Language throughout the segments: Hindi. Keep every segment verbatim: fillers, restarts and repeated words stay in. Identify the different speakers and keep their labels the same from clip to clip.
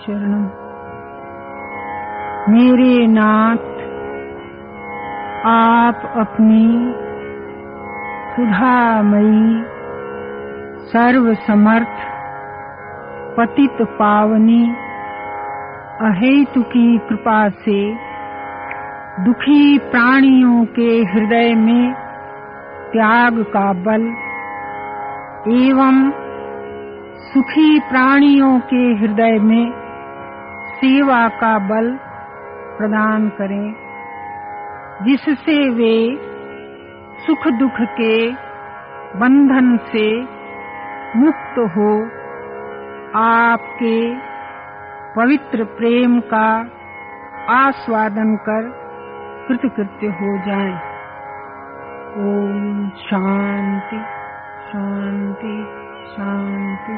Speaker 1: शरणम। मेरे नाथ, आप अपनी सुधामयी सर्व समर्थ पतित पावनी अहेतुकी कृपा से दुखी प्राणियों के हृदय में त्याग का बल एवं सुखी प्राणियों के हृदय में सेवा का बल प्रदान करें, जिससे वे सुख दुख के बंधन से मुक्त हो आपके पवित्र प्रेम का आस्वादन कर कृतकृत्य हो जाएं। ओम शांति शांति शांति।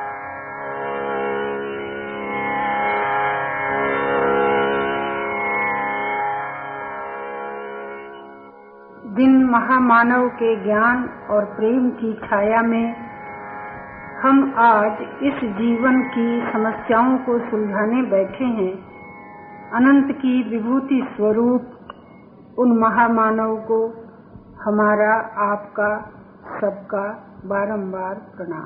Speaker 1: जिन महामानव के ज्ञान और प्रेम की छाया में हम आज इस जीवन की समस्याओं को सुलझाने बैठे हैं, अनंत की विभूति स्वरूप उन महामानव को हमारा, आपका, सबका बारंबार प्रणाम।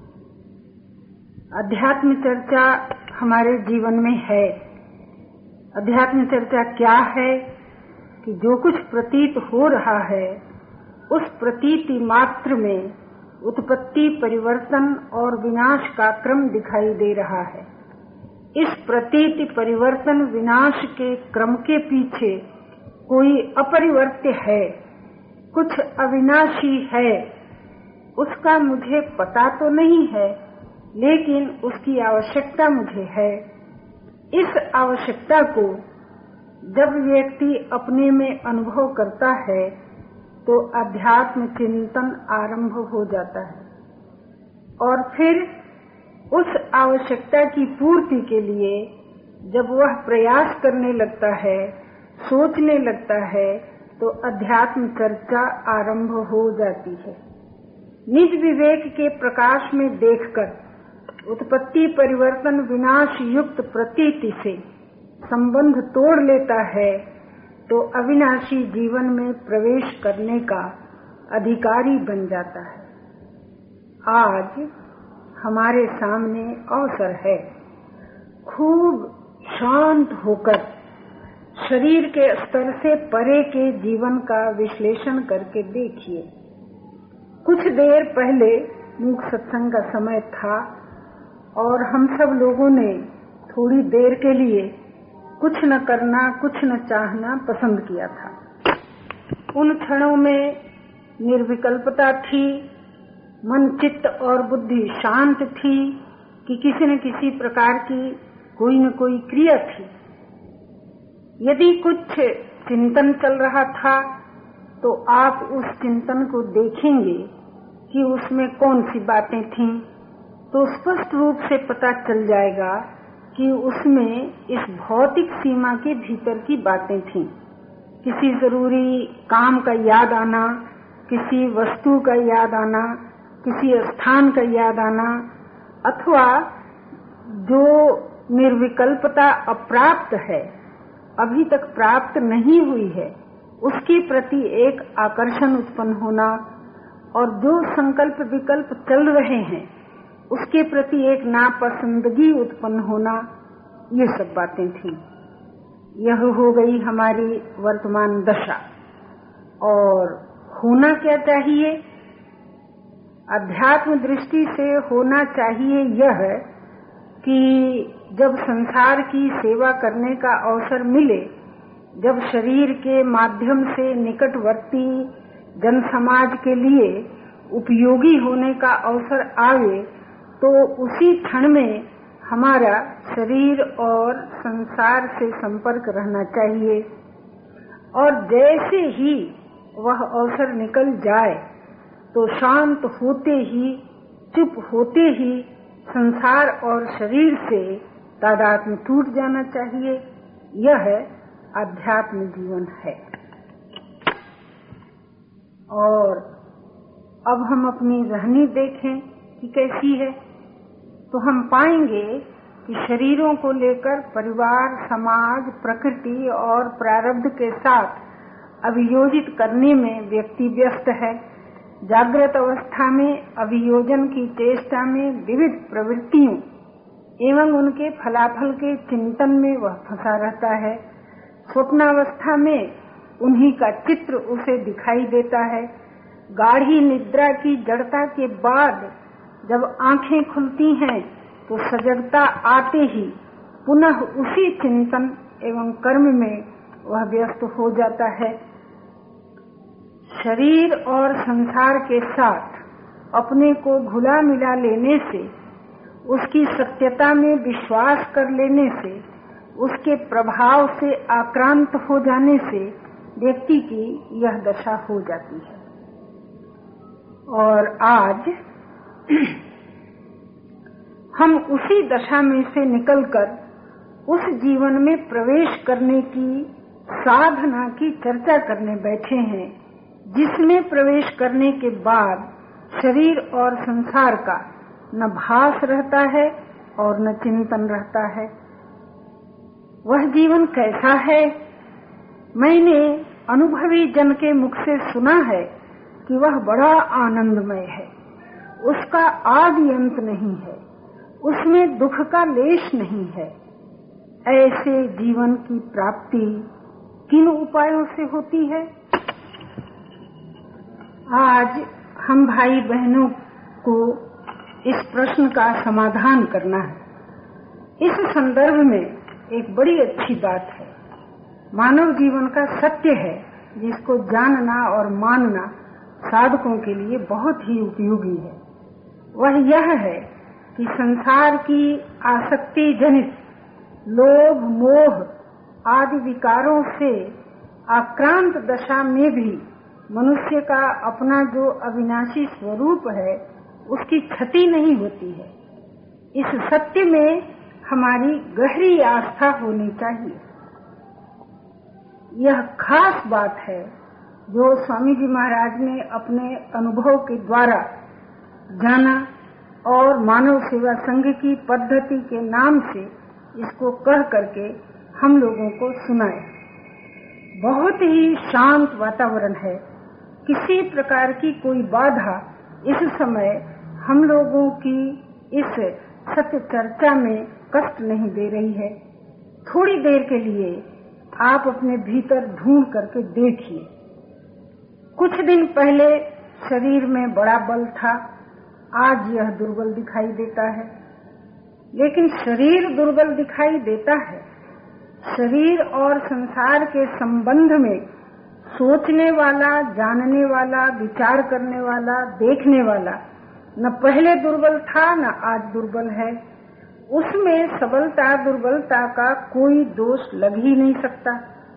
Speaker 1: अध्यात्म चर्चा हमारे जीवन में है। अध्यात्म चर्चा क्या है कि जो कुछ प्रतीत हो रहा है उस प्रतीति मात्र में उत्पत्ति, परिवर्तन और विनाश का क्रम दिखाई दे रहा है। इस प्रतीति, परिवर्तन, विनाश के क्रम के पीछे कोई अपरिवर्त्य है, कुछ अविनाशी है। उसका मुझे पता तो नहीं है, लेकिन उसकी आवश्यकता मुझे है। इस आवश्यकता को जब व्यक्ति अपने में अनुभव करता है तो अध्यात्म चिंतन आरंभ हो जाता है और फिर उस आवश्यकता की पूर्ति के लिए जब वह प्रयास करने लगता है, सोचने लगता है, तो अध्यात्म चर्चा आरंभ हो जाती है। निज विवेक के प्रकाश में देखकर उत्पत्ति, परिवर्तन, विनाश युक्त प्रतीति से संबंध तोड़ लेता है तो अविनाशी जीवन में प्रवेश करने का अधिकारी बन जाता है। आज हमारे सामने अवसर है। खूब शांत होकर शरीर के स्तर से परे के जीवन का विश्लेषण करके देखिए। कुछ देर पहले मूक सत्संग का समय था और हम सब लोगों ने थोड़ी देर के लिए कुछ न करना, कुछ न चाहना पसंद किया था। उन क्षणों में निर्विकल्पता थी, मन, चित्त और बुद्धि शांत थी कि किसी न किसी प्रकार की कोई न कोई क्रिया थी। यदि कुछ चिंतन चल रहा था तो आप उस चिंतन को देखेंगे कि उसमें कौन सी बातें थीं, तो स्पष्ट रूप से पता चल जाएगा कि उसमें इस भौतिक सीमा के भीतर की बातें थीं। किसी जरूरी काम का याद आना, किसी वस्तु का याद आना, किसी स्थान का याद आना, अथवा जो निर्विकल्पता अप्राप्त है, अभी तक प्राप्त नहीं हुई है, उसके प्रति एक आकर्षण उत्पन्न होना और जो संकल्प विकल्प चल रहे हैं उसके प्रति एक नापसंदगी उत्पन्न होना, ये सब बातें थीं। यह हो गई हमारी वर्तमान दशा। और होना क्या चाहिए? अध्यात्म दृष्टि से होना चाहिए यह कि जब संसार की सेवा करने का अवसर मिले, जब शरीर के माध्यम से निकटवर्ती जन समाज के लिए उपयोगी होने का अवसर आवे, तो उसी क्षण में हमारा शरीर और संसार से संपर्क रहना चाहिए। और जैसे ही वह अवसर निकल जाए तो शांत होते ही, चुप होते ही संसार और शरीर से तादात्म्य टूट जाना चाहिए। यह अध्यात्म जीवन है। और अब हम अपनी रहनी देखें कि कैसी है, तो हम पाएंगे कि शरीरों को लेकर परिवार, समाज, प्रकृति और प्रारब्ध के साथ अभियोजित करने में व्यक्ति व्यस्त है। जागृत अवस्था में अभियोजन की चेष्टा में विविध प्रवृत्तियों एवं उनके फलाफल के चिंतन में वह फंसा रहता है। स्वप्नावस्था में उन्हीं का चित्र उसे दिखाई देता है। गाढ़ी निद्रा की जड़ता के बाद जब आंखें खुलती हैं तो सजगता आते ही पुनः उसी चिंतन एवं कर्म में वह व्यस्त हो जाता है। शरीर और संसार के साथ अपने को घुला मिला लेने से, उसकी सत्यता में विश्वास कर लेने से, उसके प्रभाव से आक्रांत हो जाने से व्यक्ति की यह दशा हो जाती है। और आज हम उसी दशा में से निकलकर उस जीवन में प्रवेश करने की साधना की चर्चा करने बैठे हैं, जिसमें प्रवेश करने के बाद शरीर और संसार का न भास रहता है और न चिंतन रहता है। वह जीवन कैसा है? मैंने अनुभवी जन के मुख से सुना है कि वह बड़ा आनंदमय है। उसका आदि अंत नहीं है, उसमें दुख का लेश नहीं है। ऐसे जीवन की प्राप्ति किन उपायों से होती है? आज हम भाई बहनों को इस प्रश्न का समाधान करना है। इस संदर्भ में एक बड़ी अच्छी बात है, मानव जीवन का सत्य है जिसको जानना और मानना साधकों के लिए बहुत ही उपयोगी है। वह यह है कि संसार की आसक्ति जनित लोभ, मोह आदि विकारों से आक्रांत दशा में भी मनुष्य का अपना जो अविनाशी स्वरूप है उसकी क्षति नहीं होती है। इस सत्य में हमारी गहरी आस्था होनी चाहिए। यह खास बात है जो स्वामी जी महाराज ने अपने अनुभव के द्वारा जाना और मानव सेवा संघ की पद्धति के नाम से इसको कह करके हम लोगों को सुनाया। बहुत ही शांत वातावरण है, किसी प्रकार की कोई बाधा इस समय हम लोगों की इस सत्य चर्चा में कष्ट नहीं दे रही है। थोड़ी देर के लिए आप अपने भीतर ढूंढ करके देखिए। कुछ दिन पहले शरीर में बड़ा बल था, आज यह दुर्बल दिखाई देता है। लेकिन शरीर दुर्बल दिखाई देता है, शरीर और संसार के संबंध में सोचने वाला, जानने वाला, विचार करने वाला, देखने वाला न पहले दुर्बल था न आज दुर्बल है। उसमें सबलता दुर्बलता का कोई दोष लग ही नहीं सकता।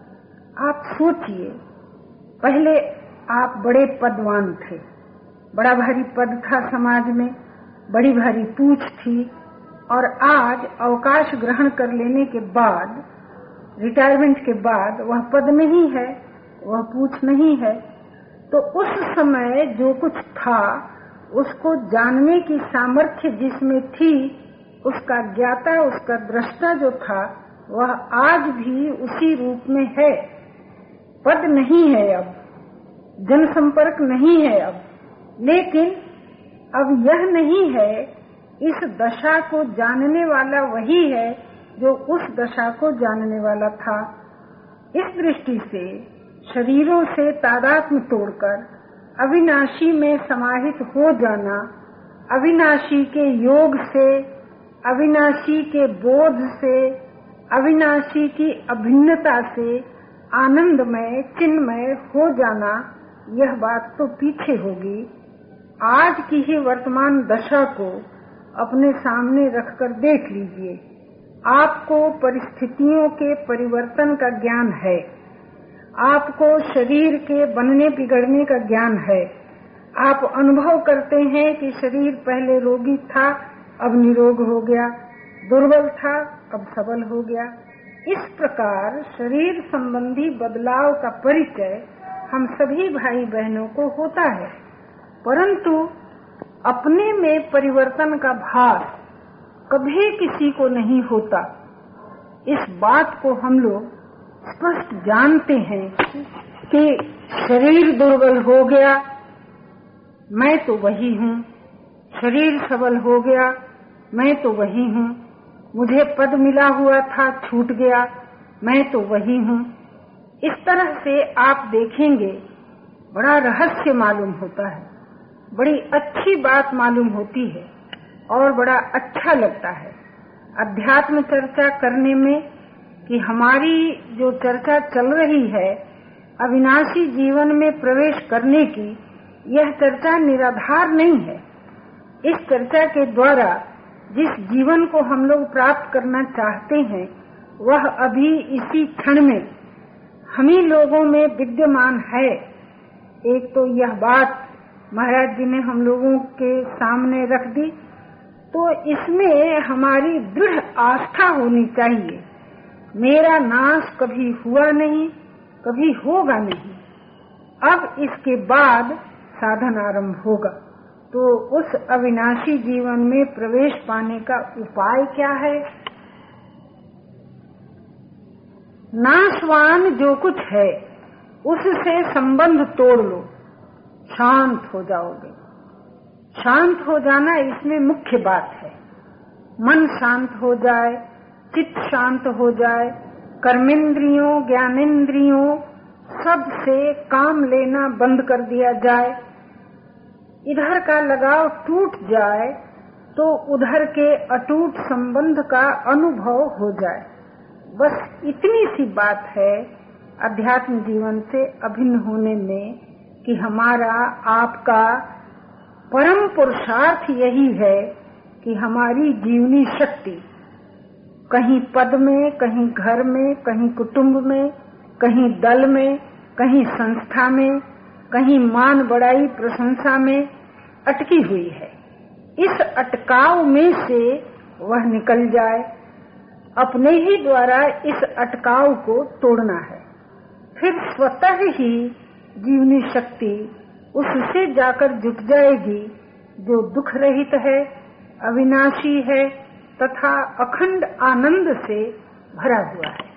Speaker 1: आप सोचिए, पहले आप बड़े पदवान थे, बड़ा भारी पद था समाज में, बड़ी भारी पूछ थी, और आज अवकाश ग्रहण कर लेने के बाद, रिटायरमेंट के बाद वह पद नहीं है, वह पूछ नहीं है। तो उस समय जो कुछ था उसको जानने की सामर्थ्य जिसमें थी, उसका ज्ञाता, उसका दृष्टा जो था, वह आज भी उसी रूप में है। पद नहीं है अब, जनसंपर्क नहीं है अब, लेकिन अब यह नहीं है, इस दशा को जानने वाला वही है जो उस दशा को जानने वाला था। इस दृष्टि से शरीरों से तादात्म्य तोड़कर अविनाशी में समाहित हो जाना, अविनाशी के योग से, अविनाशी के बोध से, अविनाशी की अभिन्नता से आनंदमय, चिन्मय हो जाना, यह बात तो पीछे होगी। आज की ही वर्तमान दशा को अपने सामने रखकर देख लीजिए। आपको परिस्थितियों के परिवर्तन का ज्ञान है, आपको शरीर के बनने बिगड़ने का ज्ञान है। आप अनुभव करते हैं कि शरीर पहले रोगी था, अब निरोग हो गया, दुर्बल था, अब सबल हो गया। इस प्रकार शरीर संबंधी बदलाव का परिचय हम सभी भाई बहनों को होता है, परंतु अपने में परिवर्तन का भास कभी किसी को नहीं होता। इस बात को हम लोग स्पष्ट जानते हैं कि शरीर दुर्बल हो गया, मैं तो वही हूँ। शरीर सबल हो गया, मैं तो वही हूँ। मुझे पद मिला हुआ था, छूट गया, मैं तो वही हूँ। इस तरह से आप देखेंगे बड़ा रहस्य मालूम होता है, बड़ी अच्छी बात मालूम होती है और बड़ा अच्छा लगता है अध्यात्म चर्चा करने में कि हमारी जो चर्चा चल रही है अविनाशी जीवन में प्रवेश करने की, यह चर्चा निराधार नहीं है। इस चर्चा के द्वारा जिस जीवन को हम लोग प्राप्त करना चाहते हैं वह अभी इसी क्षण में हम ही लोगों में विद्यमान है। एक तो यह बात महाराज जी ने हम लोगों के सामने रख दी, तो इसमें हमारी दृढ़ आस्था होनी चाहिए। मेरा नाश कभी हुआ नहीं, कभी होगा नहीं। अब इसके बाद साधन आरंभ होगा। तो उस अविनाशी जीवन में प्रवेश पाने का उपाय क्या है? नाशवान जो कुछ है उससे संबंध तोड़ लो, शांत हो जाओगे। शांत हो जाना इसमें मुख्य बात है। मन शांत हो जाए, चित्त शांत हो जाए, कर्मेंद्रियों ज्ञानेंद्रियों सब से काम लेना बंद कर दिया जाए, इधर का लगाव टूट जाए तो उधर के अटूट संबंध का अनुभव हो जाए। बस इतनी सी बात है अध्यात्म जीवन से अभिन्न होने में कि हमारा आपका परम पुरुषार्थ यही है कि हमारी जीवनी शक्ति कहीं पद में, कहीं घर में, कहीं कुटुंब में, कहीं दल में, कहीं संस्था में, कहीं मान बढ़ाई प्रशंसा में अटकी हुई है। इस अटकाव में से वह निकल जाए, अपने ही द्वारा इस अटकाव को तोड़ना है। फिर स्वतः ही जीवनी शक्ति उससे जाकर जुट जाएगी जो दुख रहित है, अविनाशी है तथा अखंड आनंद से भरा हुआ है।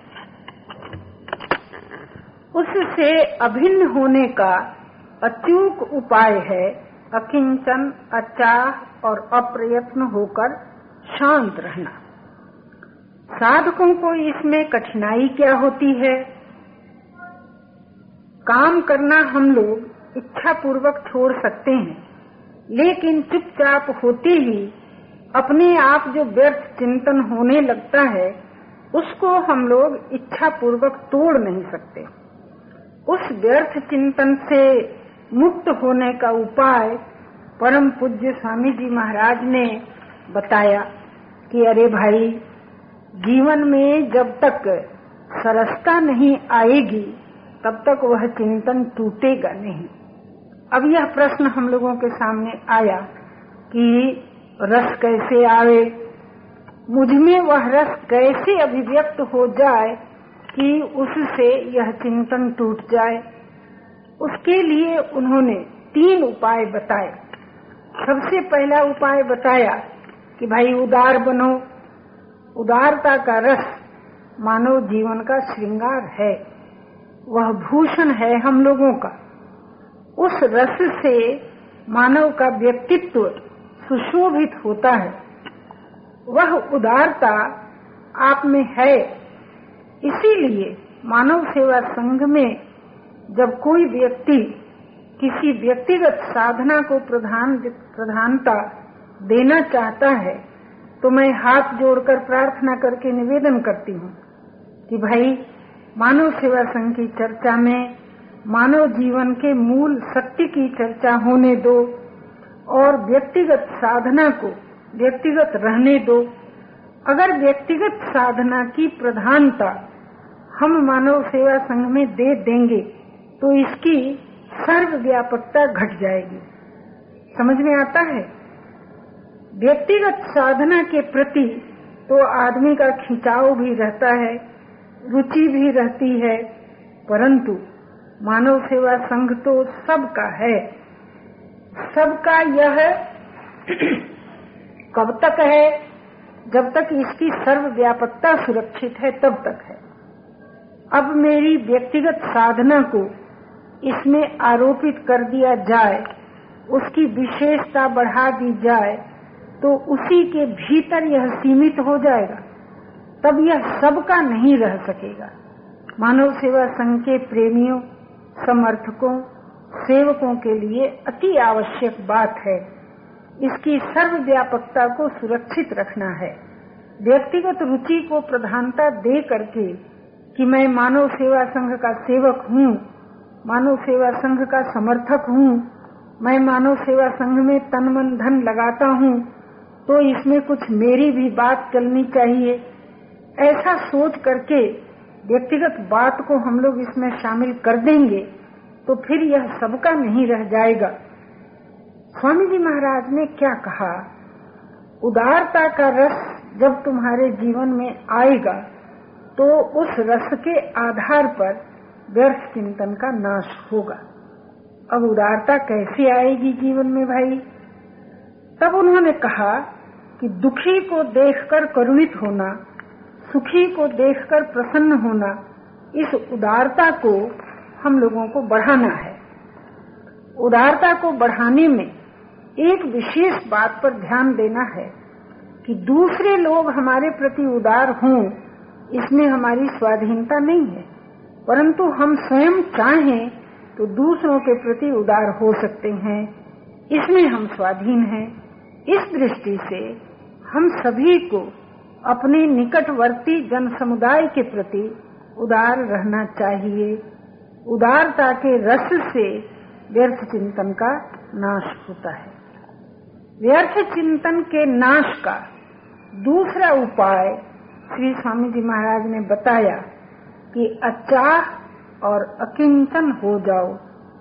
Speaker 1: उससे अभिन्न होने का अचूक उपाय है अकिंचन, अचाह और अप्रयत्न होकर शांत रहना। साधकों को इसमें कठिनाई क्या होती है? काम करना हम लोग इच्छा पूर्वक छोड़ सकते हैं, लेकिन चुपचाप होते ही अपने आप जो व्यर्थ चिंतन होने लगता है उसको हम लोग इच्छा पूर्वक तोड़ नहीं सकते। उस व्यर्थ चिंतन से मुक्त होने का उपाय परम पूज्य स्वामी जी महाराज ने बताया कि अरे भाई, जीवन में जब तक सरसता नहीं आएगी तब तक वह चिंतन टूटेगा नहीं। अब यह प्रश्न हम लोगों के सामने आया कि रस कैसे आवे, मुझ में वह रस कैसे अभिव्यक्त हो जाए कि उससे यह चिंतन टूट जाए। उसके लिए उन्होंने तीन उपाय बताए। सबसे पहला उपाय बताया कि भाई उदार बनो। उदारता का रस मानव जीवन का श्रृंगार है, वह भूषण है हम लोगों का। उस रस से मानव का व्यक्तित्व सुशोभित होता है। वह उदारता आप में है। इसीलिए मानव सेवा संघ में जब कोई व्यक्ति किसी व्यक्तिगत साधना को प्रधान प्रधानता देना चाहता है तो मैं हाथ जोड़कर प्रार्थना करके निवेदन करती हूँ कि भाई, मानव सेवा संघ की चर्चा में मानव जीवन के मूल सत्य की चर्चा होने दो और व्यक्तिगत साधना को व्यक्तिगत रहने दो। अगर व्यक्तिगत साधना की प्रधानता हम मानव सेवा संघ में दे देंगे तो इसकी सर्वव्यापकता घट जाएगी। समझ में आता है? व्यक्तिगत साधना के प्रति तो आदमी का खिंचाव भी रहता है, रुचि भी रहती है, परंतु मानव सेवा संघ तो सबका है। सबका यह कब तक है? जब तक इसकी सर्वव्यापकता सुरक्षित है तब तक है। अब मेरी व्यक्तिगत साधना को इसमें आरोपित कर दिया जाए, उसकी विशेषता बढ़ा दी जाए, तो उसी के भीतर यह सीमित हो जाएगा, तब यह सबका नहीं रह सकेगा। मानव सेवा संघ के प्रेमियों, समर्थकों, सेवकों के लिए अति आवश्यक बात है। इसकी सर्वव्यापकता को सुरक्षित रखना है। व्यक्तिगत रुचि को प्रधानता दे करके कि मैं मानव सेवा संघ का सेवक हूँ, मानव सेवा संघ का समर्थक हूँ, मैं मानव सेवा संघ में तन मन धन लगाता हूँ, तो इसमें कुछ मेरी भी बात चलनी चाहिए। ऐसा सोच करके व्यक्तिगत बात को हम लोग इसमें शामिल कर देंगे तो फिर यह सबका नहीं रह जाएगा। स्वामी जी महाराज ने क्या कहा, उदारता का रस जब तुम्हारे जीवन में आएगा तो उस रस के आधार पर व्यर्थ चिंतन का नाश होगा। अब उदारता कैसे आएगी जीवन में भाई? तब उन्होंने कहा कि दुखी को देखकर करुणित होना, सुखी को देखकर प्रसन्न होना, इस उदारता को हम लोगों को बढ़ाना है। उदारता को बढ़ाने में एक विशेष बात पर ध्यान देना है कि दूसरे लोग हमारे प्रति उदार हों, इसमें हमारी स्वाधीनता नहीं है, परंतु हम स्वयं चाहें तो दूसरों के प्रति उदार हो सकते हैं, इसमें हम स्वाधीन हैं। इस दृष्टि से हम सभी को अपने निकटवर्ती जन समुदाय के प्रति उदार रहना चाहिए। उदारता के रस से व्यर्थ चिंतन का नाश होता है। व्यर्थ चिंतन के नाश का दूसरा उपाय श्री स्वामी जी महाराज ने बताया कि अचाह और अकिंचन हो जाओ।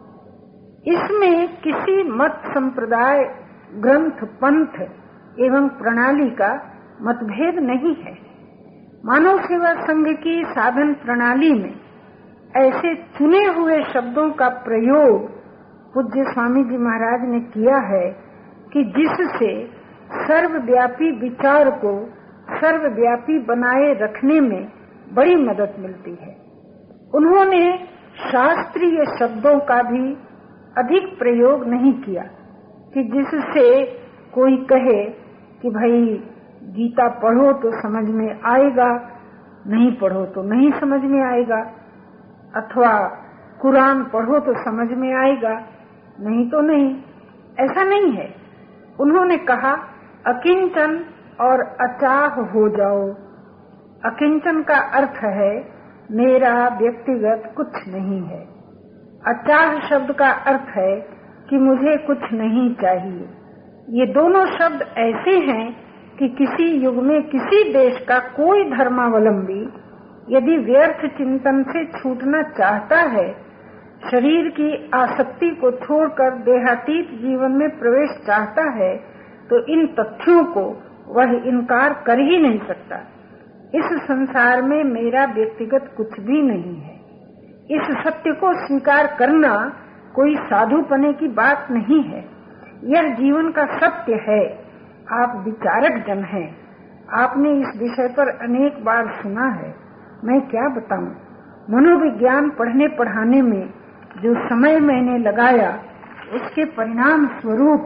Speaker 1: इसमें किसी मत संप्रदाय, ग्रंथ, पंथ एवं प्रणाली का मतभेद नहीं है। मानव सेवा संघ की साधन प्रणाली में ऐसे चुने हुए शब्दों का प्रयोग पूज्य स्वामी जी महाराज ने किया है कि जिससे सर्वव्यापी विचार को सर्वव्यापी बनाए रखने में बड़ी मदद मिलती है। उन्होंने शास्त्रीय शब्दों का भी अधिक प्रयोग नहीं किया कि जिससे कोई कहे कि भाई गीता पढ़ो तो समझ में आएगा, नहीं पढ़ो तो नहीं समझ में आएगा, अथवा कुरान पढ़ो तो समझ में आएगा, नहीं तो नहीं। ऐसा नहीं है। उन्होंने कहा अकिंचन और अचाह हो जाओ। अकिंचन का अर्थ है मेरा व्यक्तिगत कुछ नहीं है। अचाह शब्द का अर्थ है कि मुझे कुछ नहीं चाहिए। ये दोनों शब्द ऐसे हैं कि किसी युग में किसी देश का कोई धर्मावलंबी यदि व्यर्थ चिंतन से छूटना चाहता है, शरीर की आसक्ति को छोड़कर देहातीत जीवन में प्रवेश चाहता है, तो इन तथ्यों को वह इनकार कर ही नहीं सकता। इस संसार में मेरा व्यक्तिगत कुछ भी नहीं है। इस सत्य को स्वीकार करना कोई साधुपने की बात नहीं है। यह जीवन का सत्य है। आप विचारक जन हैं, आपने इस विषय पर अनेक बार सुना है। मैं क्या बताऊं, मनोविज्ञान पढ़ने पढ़ाने में जो समय मैंने लगाया उसके परिणाम स्वरूप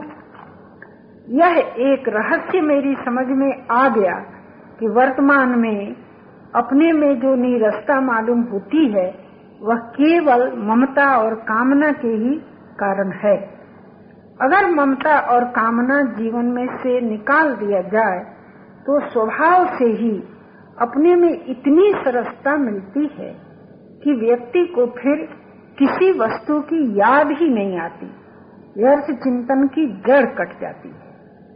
Speaker 1: यह एक रहस्य मेरी समझ में आ गया कि वर्तमान में अपने में जो नीरसता मालूम होती है वह केवल ममता और कामना के ही कारण है। अगर ममता और कामना जीवन में से निकाल दिया जाए तो स्वभाव से ही अपने में इतनी सरसता मिलती है कि व्यक्ति को फिर किसी वस्तु की याद ही नहीं आती। व्यर्थ चिंतन की जड़ कट जाती है।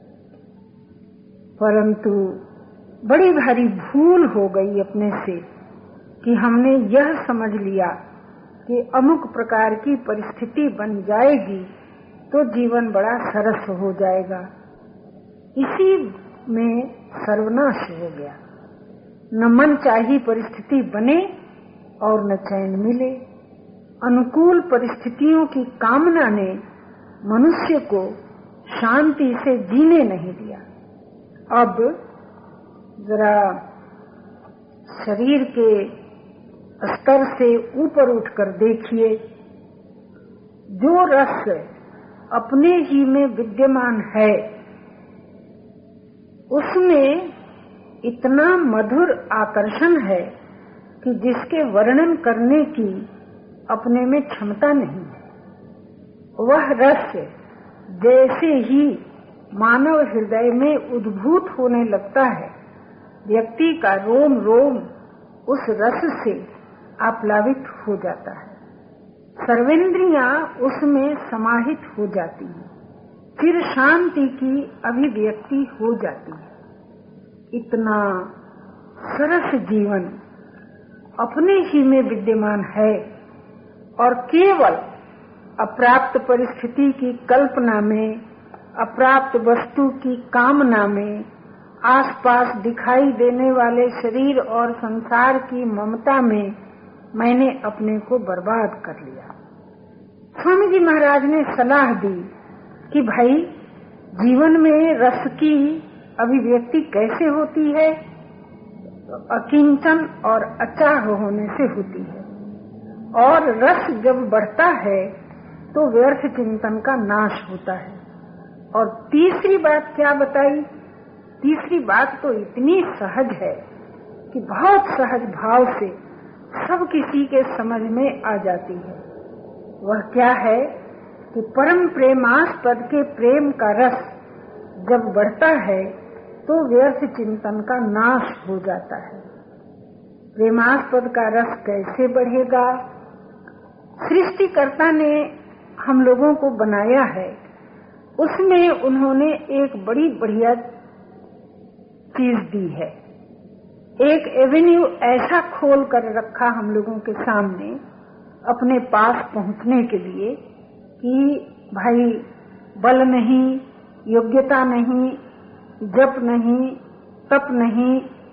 Speaker 1: परंतु बड़ी भारी भूल हो गई अपने से कि हमने यह समझ लिया कि अमुक प्रकार की परिस्थिति बन जाएगी तो जीवन बड़ा सरस हो जाएगा। इसी में सर्वनाश हो गया। न मन चाही परिस्थिति बने और न चैन मिले। अनुकूल परिस्थितियों की कामना ने मनुष्य को शांति से जीने नहीं दिया। अब जरा शरीर के स्तर से ऊपर उठकर देखिए, जो रस अपने ही में विद्यमान है उसमें इतना मधुर आकर्षण है कि जिसके वर्णन करने की अपने में क्षमता नहीं है। वह रस जैसे ही मानव हृदय में उद्भूत होने लगता है, व्यक्ति का रोम रोम उस रस से आप्लावित हो जाता है, सर्वेंद्रियां उसमें समाहित हो जाती हैं, फिर शांति की अभिव्यक्ति हो जाती है। इतना सरस जीवन अपने ही में विद्यमान है और केवल अप्राप्त परिस्थिति की कल्पना में, अप्राप्त वस्तु की कामना में, आसपास दिखाई देने वाले शरीर और संसार की ममता में मैंने अपने को बर्बाद कर लिया। स्वामी जी महाराज ने सलाह दी कि भाई, जीवन में रस की अभिव्यक्ति कैसे होती है? अकिंचन और अचाह होने से होती है, और रस जब बढ़ता है तो व्यर्थ चिंतन का नाश होता है। और तीसरी बात क्या बताई? तीसरी बात तो इतनी सहज है कि बहुत सहज भाव से सब किसी के समझ में आ जाती है। वह क्या है कि परम प्रेमास्पद के प्रेम का रस जब बढ़ता है तो व्यर्थ चिंतन का नाश हो जाता है। प्रेमास्पद का रस कैसे बढ़ेगा? सृष्टिकर्ता ने हम लोगों को बनाया है, उसमें उन्होंने एक बड़ी बढ़िया चीज दी है। एक एवेन्यू ऐसा खोल कर रखा हम लोगों के सामने अपने पास पहुंचने के लिए कि भाई, बल नहीं, योग्यता नहीं, जप नहीं, तप नहीं,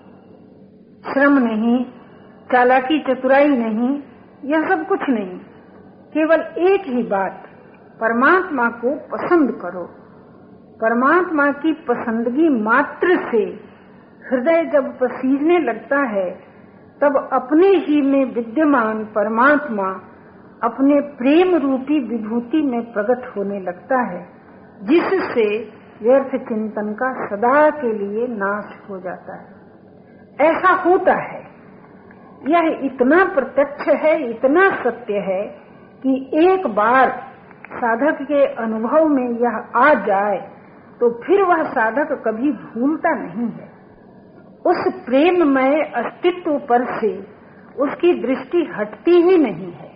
Speaker 1: श्रम नहीं, चालाकी चतुराई नहीं, यह सब कुछ नहीं। केवल एक ही बात, परमात्मा को पसंद करो। परमात्मा की पसंदगी मात्र से हृदय जब पसीजने लगता है, तब अपने ही में विद्यमान परमात्मा अपने प्रेम रूपी विभूति में प्रकट होने लगता है, जिससे व्यर्थ चिंतन का सदा के लिए नाश हो जाता है। ऐसा होता है, यह इतना प्रत्यक्ष है, इतना सत्य है कि एक बार साधक के अनुभव में यह आ जाए तो फिर वह साधक कभी भूलता नहीं है। उस प्रेममय अस्तित्व पर से उसकी दृष्टि हटती ही नहीं है।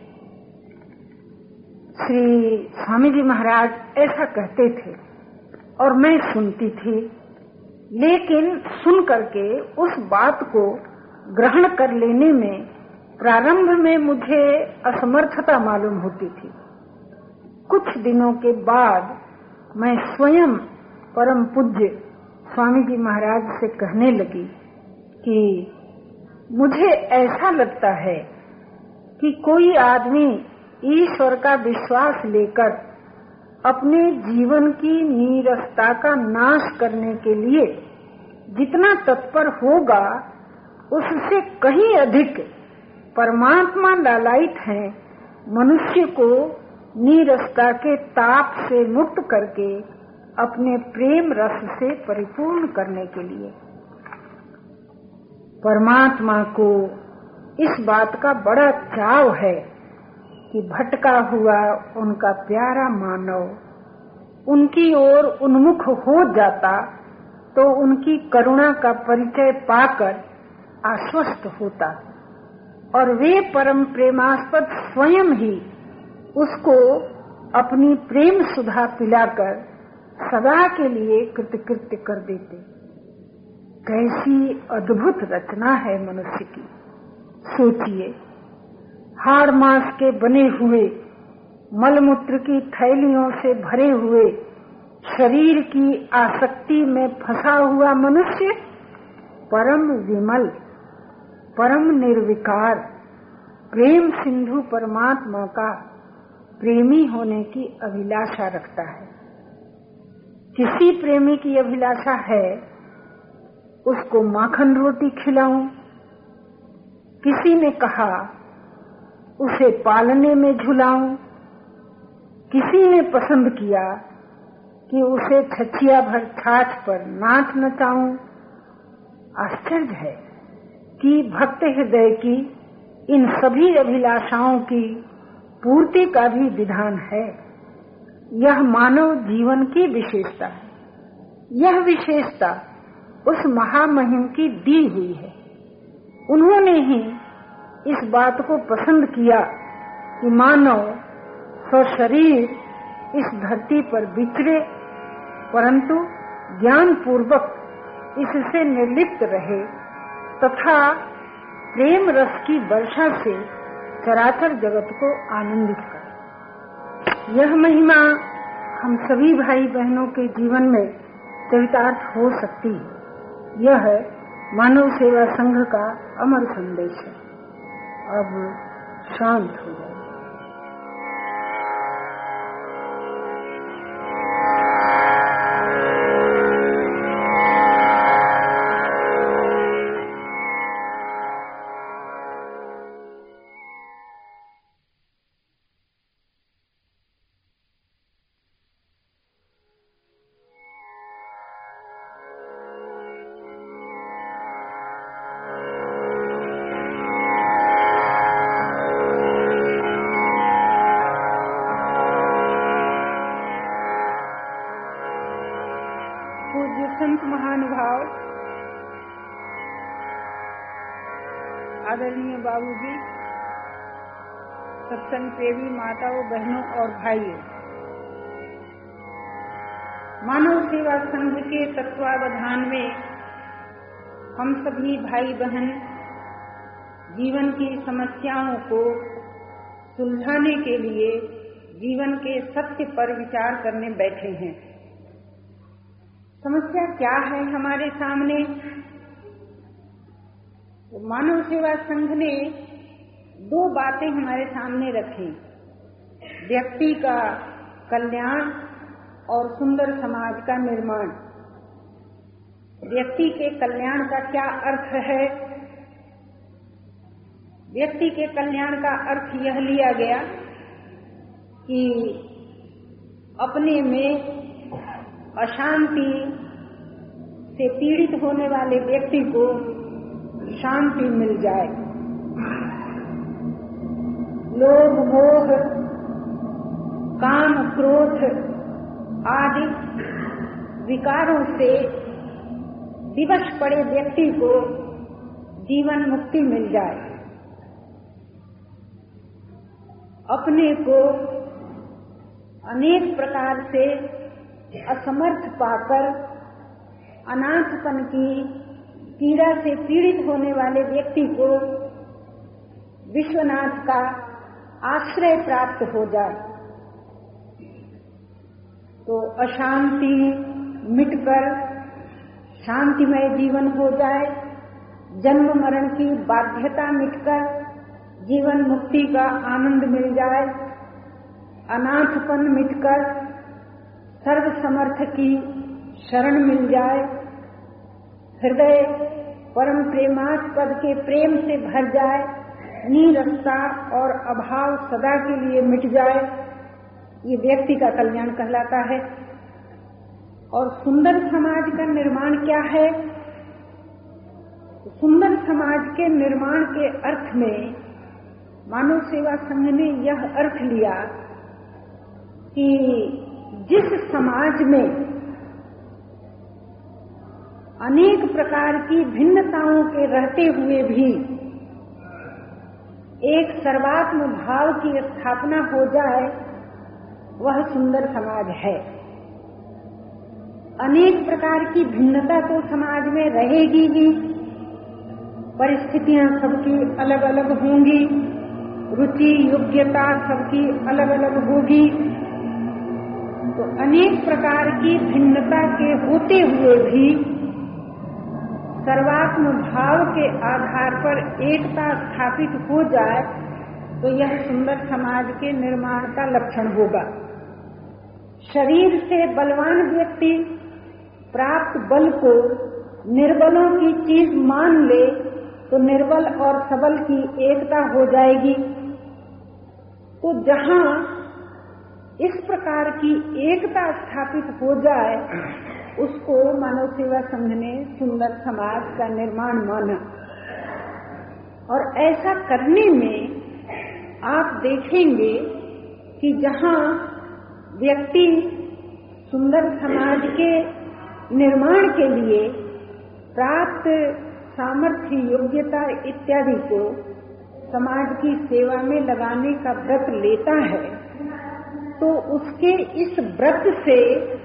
Speaker 1: श्री स्वामी जी महाराज ऐसा कहते थे और मैं सुनती थी, लेकिन सुन करके उस बात को ग्रहण कर लेने में प्रारंभ में मुझे असमर्थता मालूम होती थी। कुछ दिनों के बाद मैं स्वयं परम पूज्य स्वामी जी महाराज से कहने लगी कि मुझे ऐसा लगता है कि कोई आदमी ईश्वर का विश्वास लेकर अपने जीवन की नीरसता का नाश करने के लिए जितना तत्पर होगा, उससे कहीं अधिक परमात्मा लालायित है मनुष्य को नीरसता के ताप से मुक्त करके अपने प्रेम रस से परिपूर्ण करने के लिए। परमात्मा को इस बात का बड़ा चाव है कि भटका हुआ उनका प्यारा मानव उनकी ओर उन्मुख हो जाता तो उनकी करुणा का परिचय पाकर आश्वस्त होता, और वे परम प्रेमास्पद स्वयं ही उसको अपनी प्रेम सुधा पिलाकर सदा के लिए कृतकृत्य कर देते। कैसी अद्भुत रचना है मनुष्य की। सोचिए, हाड़ मांस के बने हुए, मलमूत्र की थैलियों से भरे हुए शरीर की आसक्ति में फंसा हुआ मनुष्य परम विमल, परम निर्विकार प्रेम सिंधु परमात्मा का प्रेमी होने की अभिलाषा रखता है। किसी प्रेमी की अभिलाषा है उसको माखन रोटी खिलाऊं। किसी ने कहा उसे पालने में झुलाऊं। किसी ने पसंद किया कि उसे छछिया भर छाछ पर नाच नचाऊं। आश्चर्य है कि भक्त हृदय की इन सभी अभिलाषाओं की पूर्ति का भी विधान है। यह मानव जीवन की विशेषता है। यह विशेषता उस महामहिम की दी हुई है। उन्होंने ही इस बात को पसंद किया कि मानव स्वशरीर इस धरती पर विचरे, परंतु ज्ञान पूर्वक इससे निर्लिप्त रहे तथा प्रेम रस की वर्षा से चराचर जगत को आनंदित करे। यह महिमा हम सभी भाई बहनों के जीवन में चरितार्थ हो सकती है। यह मानव सेवा संघ का अमर संदेश है। अब शांत हो जाए। संत महानुभाव, आदरणीय बाबूजी, सत्संग प्रेमी माताओं, बहनों और भाइयों, मानव सेवा संघ के तत्वावधान में हम सभी भाई बहन जीवन की समस्याओं को सुलझाने के लिए जीवन के सत्य पर विचार करने बैठे हैं। समस्या क्या है हमारे सामने? तो मानव सेवा संघ ने दो बातें हमारे सामने रखी, व्यक्ति का कल्याण और सुंदर समाज का निर्माण। व्यक्ति के कल्याण का क्या अर्थ है? व्यक्ति के कल्याण का अर्थ यह लिया गया कि अपने में अशांति से पीड़ित होने वाले व्यक्ति को शांति मिल जाए। लोभ, मोह, काम, क्रोध आदि विकारों से विवश पड़े व्यक्ति को जीवन मुक्ति मिल जाए। अपने को अनेक प्रकार से असमर्थ पाकर अनाथपन की पीड़ा से पीड़ित होने वाले व्यक्ति को विश्वनाथ का आश्रय प्राप्त हो जाए, तो अशांति मिटकर शांतिमय जीवन हो जाए। जन्म मरण की बाध्यता मिटकर जीवन मुक्ति का आनंद मिल जाए। अनाथपन मिटकर सर्व समर्थ की शरण मिल जाए। हृदय परम प्रेमास्पद के प्रेम से भर जाए। नीरसता और अभाव सदा के लिए मिट जाए। ये व्यक्ति का कल्याण कहलाता है। और सुंदर समाज का निर्माण क्या है? सुंदर समाज के निर्माण के अर्थ में मानव सेवा संघ ने यह अर्थ लिया कि जिस समाज में अनेक प्रकार की भिन्नताओं के रहते हुए भी एक सर्वात्म भाव की स्थापना हो जाए, वह सुंदर समाज है। अनेक प्रकार की भिन्नता तो समाज में रहेगी ही, परिस्थितियां सबकी अलग अलग होंगी, रुचि योग्यता सबकी अलग अलग होगी। तो अनेक प्रकार की भिन्नता के होते हुए भी सर्वात्म भाव के आधार पर एकता स्थापित हो जाए, तो यह सुंदर समाज के निर्माण का लक्षण होगा। शरीर से बलवान व्यक्ति प्राप्त बल को निर्बलों की चीज मान ले तो निर्बल और सबल की एकता हो जाएगी। तो जहां इस प्रकार की एकता स्थापित हो जाए उसको मानव सेवा संघ ने सुंदर समाज का निर्माण माना। और ऐसा करने में आप देखेंगे कि जहां व्यक्ति सुंदर समाज के निर्माण के लिए प्राप्त सामर्थ्य, योग्यता इत्यादि को समाज की सेवा में लगाने का व्रत लेता है, तो उसके इस व्रत से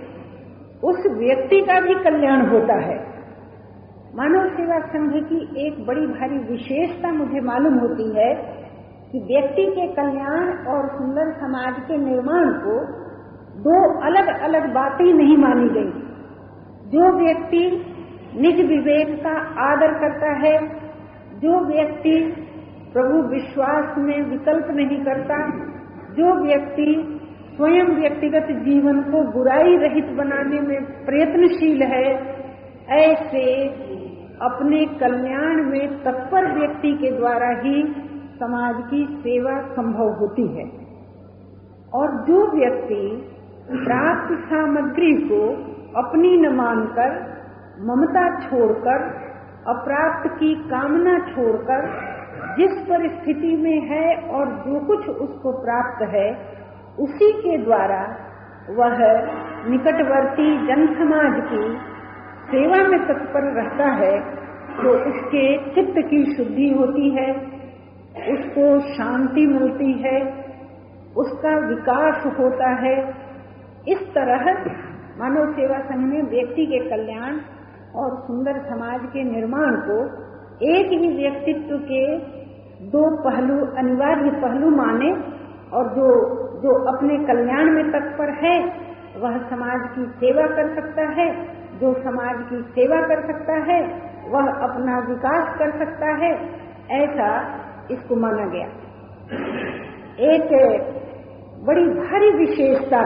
Speaker 1: उस व्यक्ति का भी कल्याण होता है। मानव सेवा संघ की एक बड़ी भारी विशेषता मुझे मालूम होती है कि व्यक्ति के कल्याण और सुंदर समाज के निर्माण को दो अलग अलग बातें नहीं मानी गई। जो व्यक्ति निज विवेक का आदर करता है, जो व्यक्ति प्रभु विश्वास में विकल्प नहीं करता, जो व्यक्ति स्वयं व्यक्तिगत जीवन को बुराई रहित बनाने में प्रयत्नशील है, ऐसे अपने कल्याण में तत्पर व्यक्ति के द्वारा ही समाज की सेवा संभव होती है। और जो व्यक्ति प्राप्त सामग्री को अपनी न मानकर, ममता छोड़कर, अप्राप्त की कामना छोड़कर जिस परिस्थिति में है और जो कुछ उसको प्राप्त है उसी के द्वारा वह निकटवर्ती जन समाज की सेवा में तत्पर रहता है, तो उसके चित्त की शुद्धि होती है, उसको शांति मिलती है, उसका विकास होता है। इस तरह मानव सेवा संघ ने व्यक्ति के कल्याण और सुंदर समाज के निर्माण को एक ही व्यक्तित्व के दो पहलू, अनिवार्य पहलू माने। और जो जो अपने कल्याण में तत्पर है वह समाज की सेवा कर सकता है, जो समाज की सेवा कर सकता है वह अपना विकास कर सकता है, ऐसा इसको माना गया। एक बड़ी भारी विशेषता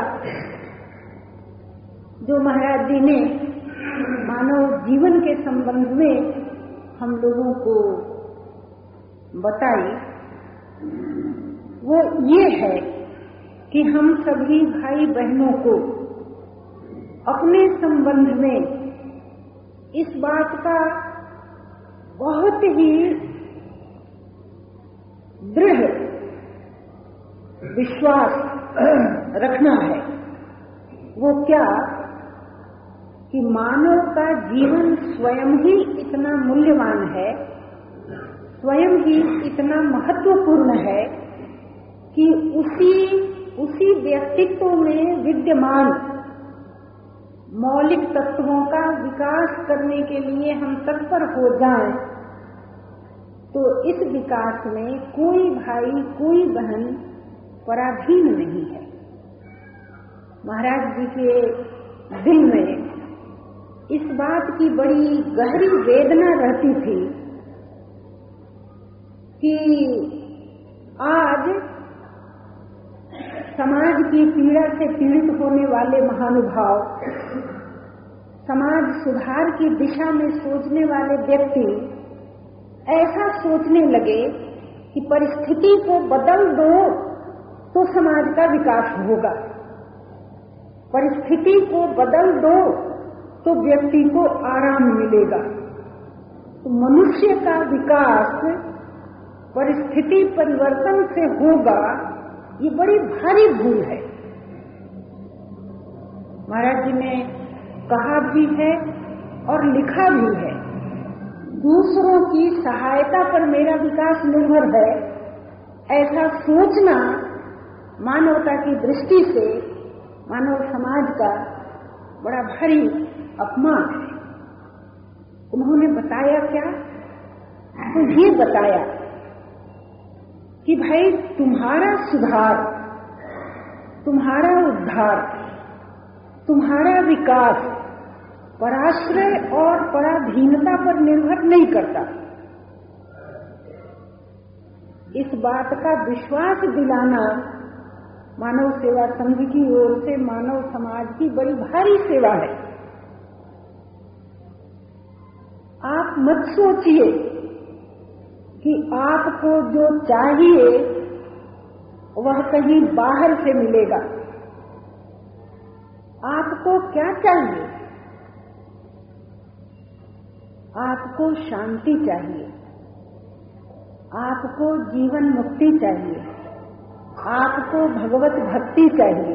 Speaker 1: जो महाराज जी ने मानव जीवन के संबंध में हम लोगों को बताई वो ये है कि हम सभी भाई बहनों को अपने संबंध में इस बात का बहुत ही दृढ़ विश्वास रखना है। वो क्या कि मानव का जीवन स्वयं ही इतना मूल्यवान है, स्वयं ही इतना महत्वपूर्ण है कि उसी उसी व्यक्तित्व में विद्यमान मौलिक तत्वों का विकास करने के लिए हम तत्पर हो जाएं, तो इस विकास में कोई भाई कोई बहन पराधीन नहीं है। महाराज जी के दिल में इस बात की बड़ी गहरी वेदना रहती थी कि आज समाज की पीड़ा से पीड़ित होने वाले महानुभाव, समाज सुधार की दिशा में सोचने वाले व्यक्ति ऐसा सोचने लगे कि परिस्थिति को बदल दो तो समाज का विकास होगा, परिस्थिति को बदल दो तो व्यक्ति को आराम मिलेगा। तो मनुष्य का विकास परिस्थिति परिवर्तन से होगा, ये बड़ी भारी भूल है। महाराज जी ने कहा भी है और लिखा भी है, दूसरों की सहायता पर मेरा विकास निर्भर है, ऐसा सोचना मानवता की दृष्टि से मानव समाज का बड़ा भारी अपमान है। उन्होंने बताया क्या? तो ये बताया कि भाई तुम्हारा सुधार, तुम्हारा उद्धार, तुम्हारा विकास पराश्रय और पराधीनता पर निर्भर नहीं करता। इस बात का विश्वास दिलाना मानव सेवा संघ की ओर से मानव समाज की बड़ी भारी सेवा है। मत सोचिए कि आपको जो चाहिए वह कहीं बाहर से मिलेगा। आपको क्या चाहिए? आपको शांति चाहिए, आपको जीवन मुक्ति चाहिए, आपको भगवत भक्ति चाहिए।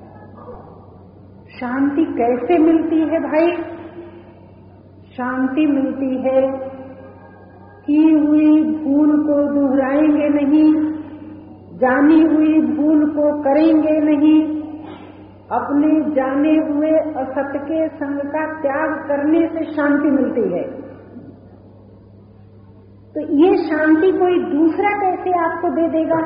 Speaker 1: शांति कैसे मिलती है भाई? शांति मिलती है की हुई भूल को दोहराएंगे नहीं, जानी हुई भूल को करेंगे नहीं, अपने जाने हुए असत्य के संग का त्याग करने से शांति मिलती है। तो ये शांति कोई दूसरा कैसे आपको दे देगा?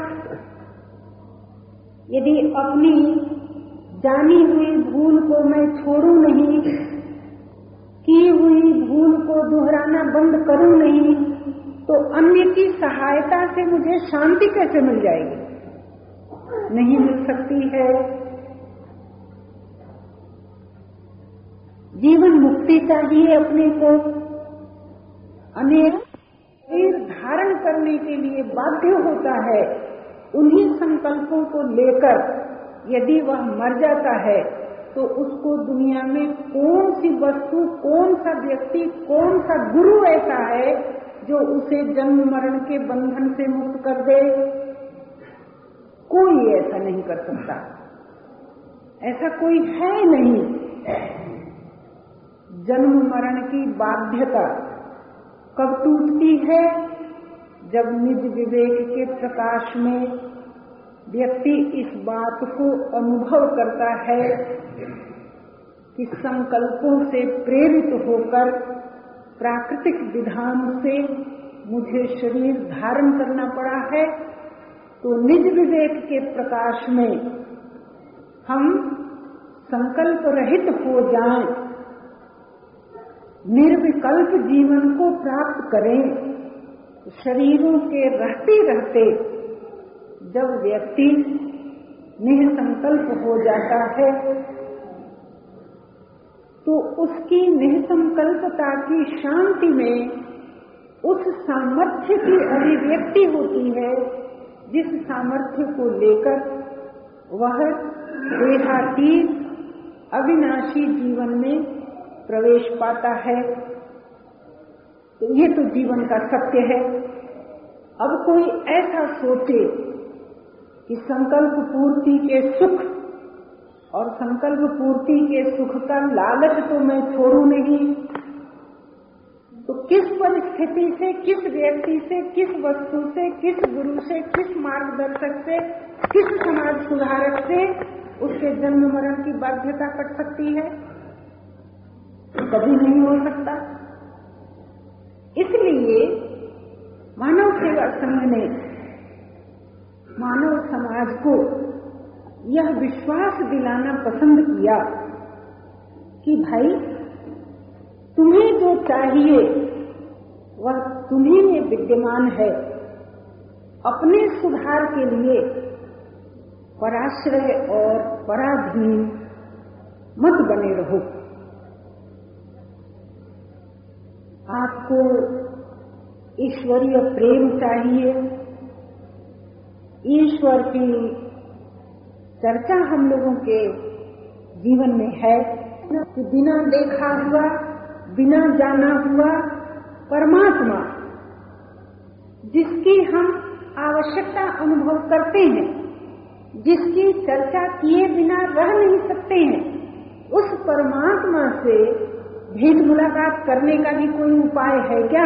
Speaker 1: यदि अपनी जानी हुई भूल को मैं छोड़ूं नहीं, की हुई भूल को दोहराना बंद करूं नहीं, तो अन्य की सहायता से मुझे शांति कैसे मिल जाएगी? नहीं मिल सकती है। जीवन मुक्ति चाहिए अपने को। अनेक शरीर धारण करने के लिए बाध्य होता है। उन्हीं संकल्पों को लेकर यदि वह मर जाता है तो उसको दुनिया में कौन सी वस्तु, कौन सा व्यक्ति, कौन सा गुरु ऐसा है जो उसे जन्म मरण के बंधन से मुक्त कर दे? कोई ऐसा नहीं कर सकता। ऐसा कोई है नहीं। जन्म मरण की बाध्यता कब टूटती है? जब निज विवेक के प्रकाश में व्यक्ति इस बात को अनुभव करता है कि संकल्पों से प्रेरित होकर प्राकृतिक विधान से मुझे शरीर धारण करना पड़ा है, तो निज विवेक के प्रकाश में हम संकल्प रहित हो जाएं, निर्विकल्प जीवन को प्राप्त करें। शरीरों के रहते रहते जब व्यक्ति निःसंकल्प हो जाता है तो उसकी निःसंकल्पता की शांति में उस सामर्थ्य की अभिव्यक्ति होती है जिस सामर्थ्य को लेकर वह देहातीत अविनाशी जीवन में प्रवेश पाता है। तो ये तो जीवन का सत्य है। अब कोई ऐसा सोचे कि संकल्प पूर्ति के सुख और संकल्प पूर्ति के सुख का लालच तो मैं छोड़ू नहीं, तो किस परिस्थिति से, किस व्यक्ति से, किस वस्तु से, किस गुरु से, किस मार्गदर्शक से, किस समाज सुधारक से उसके जन्म मरण की बाध्यता कट सकती है? कभी नहीं हो सकता। इसलिए मानव सेवा संघ ने मानव समाज को यह विश्वास दिलाना पसंद किया कि भाई तुम्हें जो चाहिए वह तुम्हीं में विद्यमान है। अपने सुधार के लिए पराश्रय और पराधीन मत बने रहो। आपको ईश्वरीय प्रेम चाहिए। ईश्वर की चर्चा हम लोगों के जीवन में है कि बिना देखा हुआ, बिना जाना हुआ परमात्मा जिसकी हम आवश्यकता अनुभव करते हैं, जिसकी चर्चा किए बिना रह नहीं सकते हैं, उस परमात्मा से भेंट मुलाकात करने का भी कोई उपाय है क्या?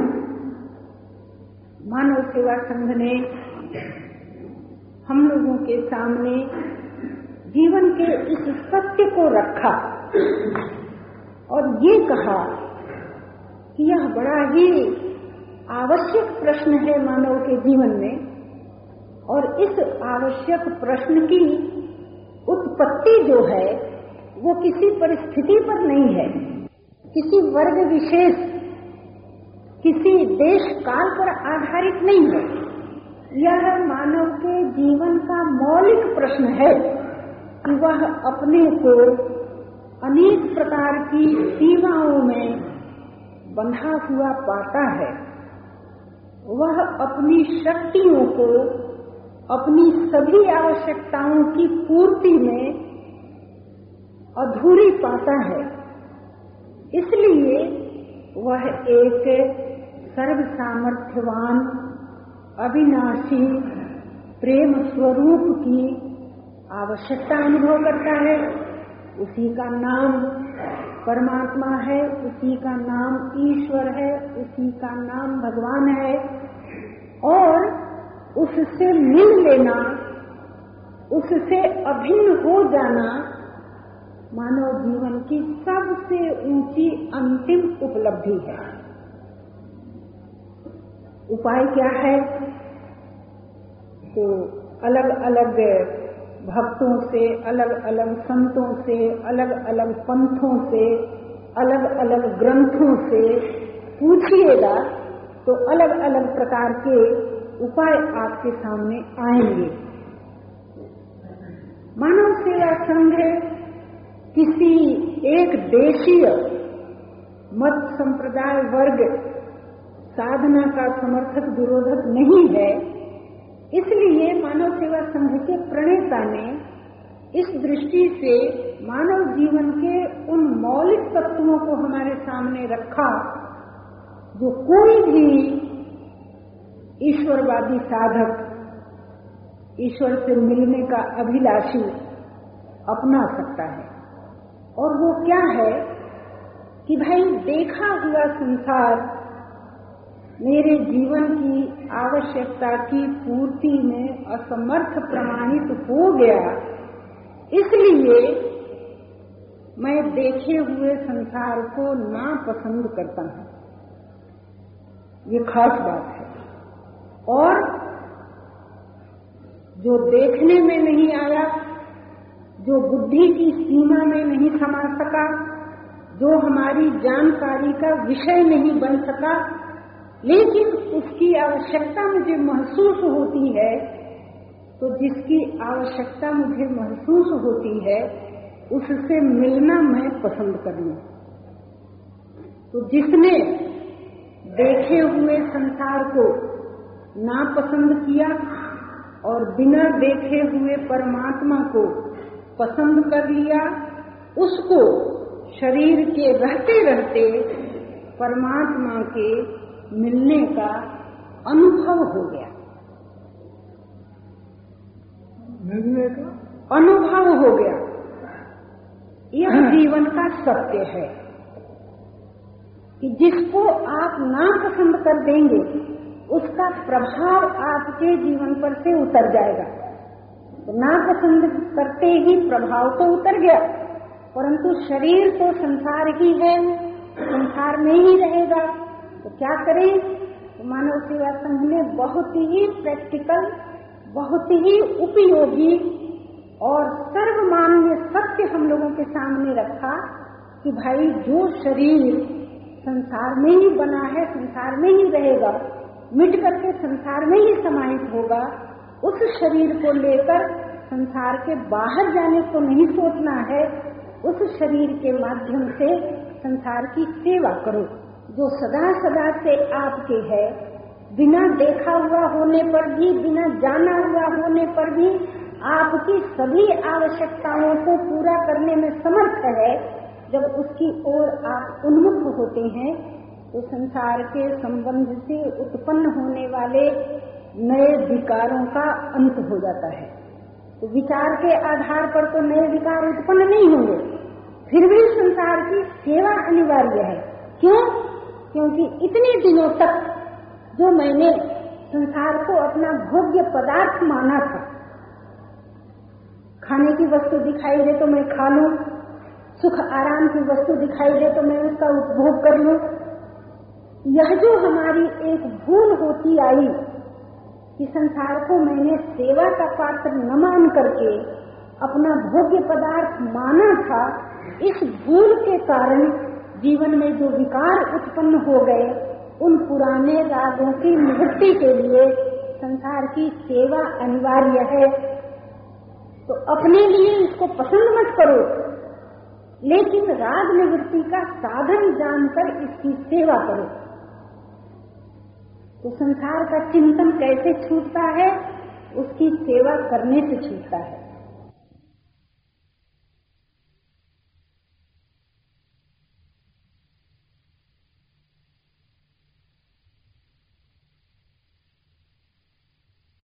Speaker 1: मानव सेवा संघ ने हम लोगों के सामने जीवन के इस सत्य को रखा और ये कहा कि यह बड़ा ही आवश्यक प्रश्न है मानव के जीवन में, और इस आवश्यक प्रश्न की उत्पत्ति जो है वो किसी परिस्थिति पर नहीं है, किसी वर्ग विशेष, किसी देश काल पर आधारित नहीं है। यह मानव के जीवन का मौलिक प्रश्न है कि वह अपने को अनेक प्रकार की सीमाओं में बंधा हुआ पाता है वह अपनी शक्तियों को अपनी सभी आवश्यकताओं की पूर्ति में अधूरी पाता है। इसलिए वह एक सर्व सामर्थ्यवान अविनाशी प्रेम स्वरूप की आवश्यकता अनुभव करता है। उसी का नाम परमात्मा है, उसी का नाम ईश्वर है, उसी का नाम भगवान है। और उससे मिल लेना, उससे अभिन्न हो जाना मानव जीवन की सबसे ऊंची अंतिम उपलब्धि है। उपाय क्या है? तो अलग अलग भक्तों से, अलग अलग संतों से, अलग अलग पंथों से, अलग अलग ग्रंथों से पूछिएगा तो अलग अलग प्रकार के उपाय आपके सामने आएंगे। मानव सेवा संघ किसी एक देशीय मत संप्रदाय वर्ग साधना का समर्थक विरोधक नहीं है। इसलिए मानव सेवा संघ के प्रणेता ने इस दृष्टि से मानव जीवन के उन मौलिक तत्वों को हमारे सामने रखा जो कोई भी ईश्वरवादी साधक, ईश्वर से मिलने का अभिलाषी अपना सकता है। और वो क्या है कि भाई देखा हुआ संसार मेरे जीवन की आवश्यकता की पूर्ति में असमर्थ प्रमाणित हो गया, इसलिए मैं देखे हुए संसार को नापसंद करता हूं। ये खास बात है। और जो देखने में नहीं आया, जो बुद्धि की सीमा में नहीं समा सका, जो हमारी जानकारी का विषय नहीं बन सका, लेकिन उसकी आवश्यकता मुझे महसूस होती है, तो जिसकी आवश्यकता मुझे महसूस होती है उससे मिलना मैं पसंद कर लूं। तो जिसने देखे हुए संसार को नापसंद किया और बिना देखे हुए परमात्मा को पसंद कर लिया, उसको शरीर के रहते रहते परमात्मा के मिलने का अनुभव हो गया। मिलने का अनुभव हो गया। यह जीवन का सत्य है कि जिसको आप नापसंद कर देंगे उसका प्रभाव आपके जीवन पर से उतर जाएगा। तो नापसंद करते ही प्रभाव तो उतर गया, परंतु शरीर तो संसार ही है, संसार में ही रहेगा। तो क्या करें? तो मानव सेवा संघ ने बहुत ही प्रैक्टिकल, बहुत ही उपयोगी और सर्वमान्य सत्य हम लोगों के सामने रखा कि भाई जो शरीर संसार में ही बना है, संसार में ही रहेगा, मिट करके संसार में ही समाहित होगा, उस शरीर को लेकर संसार के बाहर जाने को नहीं सोचना है। उस शरीर के माध्यम से संसार की सेवा करो जो सदा सदा से आपके है, बिना देखा हुआ होने पर भी, बिना जाना हुआ होने पर भी आपकी सभी आवश्यकताओं को पूरा करने में समर्थ है। जब उसकी ओर आप उन्मुख होते हैं तो संसार के संबंध से उत्पन्न होने वाले नए विकारों का अंत हो जाता है। तो विचार के आधार पर तो नए विकार उत्पन्न नहीं होंगे, फिर भी संसार की सेवा अनिवार्य है। क्यों? क्योंकि इतने दिनों तक जो मैंने संसार को अपना भोग्य पदार्थ माना था, खाने की वस्तु दिखाई दे तो मैं खा लूं, सुख आराम की वस्तु दिखाई दे तो मैं उसका उपभोग कर लूं, यह जो हमारी एक भूल होती आई कि संसार को मैंने सेवा का पात्र न मान करके अपना भोग्य पदार्थ माना था, इस भूल के कारण जीवन में जो विकार उत्पन्न हो गए, उन पुराने रागों की निवृत्ति के लिए संसार की सेवा अनिवार्य है। तो अपने लिए इसको पसंद मत करो, लेकिन राग निवृत्ति का साधन जानकर इसकी सेवा करो। तो संसार का चिंतन कैसे छूटता है? उसकी सेवा करने से छूटता है।